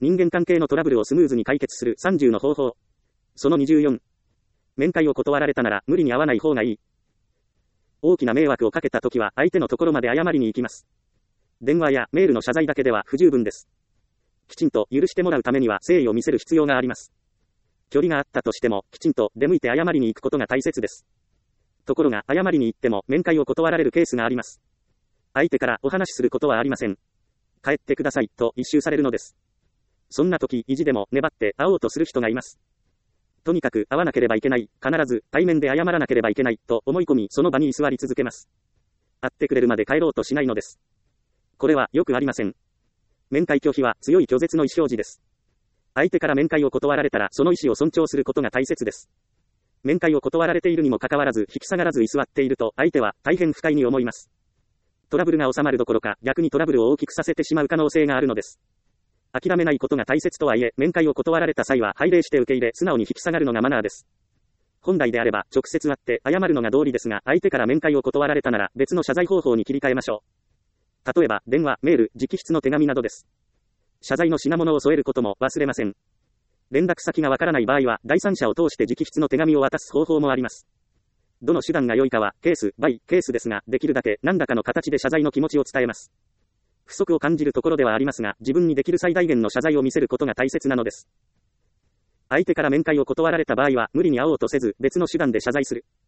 人間関係のトラブルをスムーズに解決する30の方法。その24。面会を断られたなら無理に会わない方がいい。大きな迷惑をかけたときは相手のところまで謝りに行きます。電話やメールの謝罪だけでは不十分です。きちんと許してもらうためには誠意を見せる必要があります。距離があったとしてもきちんと出向いて謝りに行くことが大切です。ところが謝りに行っても面会を断られるケースがあります。相手からお話しすることはありません。帰ってくださいと一蹴されるのです。そんな時意地でも粘って会おうとする人がいます。とにかく会わなければいけない、必ず対面で謝らなければいけないと思い込みその場に居座り続けます。会ってくれるまで帰ろうとしないのです。これはよくありません。面会拒否は強い拒絶の意思表示です。相手から面会を断られたらその意思を尊重することが大切です。面会を断られているにもかかわらず引き下がらず居座っていると相手は大変不快に思います。トラブルが収まるどころか逆にトラブルを大きくさせてしまう可能性があるのです。諦めないことが大切とはいえ、面会を断られた際は拝礼して受け入れ素直に引き下がるのがマナーです。本来であれば直接会って謝るのが道理ですが、相手から面会を断られたなら別の謝罪方法に切り替えましょう。例えば電話、メール、直筆の手紙などです。謝罪の品物を添えることも忘れません。連絡先がわからない場合は第三者を通して直筆の手紙を渡す方法もあります。どの手段が良いかはケースバイケースですが、できるだけ何らかの形で謝罪の気持ちを伝えます。不足を感じるところではありますが、自分にできる最大限の謝罪を見せることが大切なのです。相手から面会を断られた場合は無理に会おうとせず別の手段で謝罪する。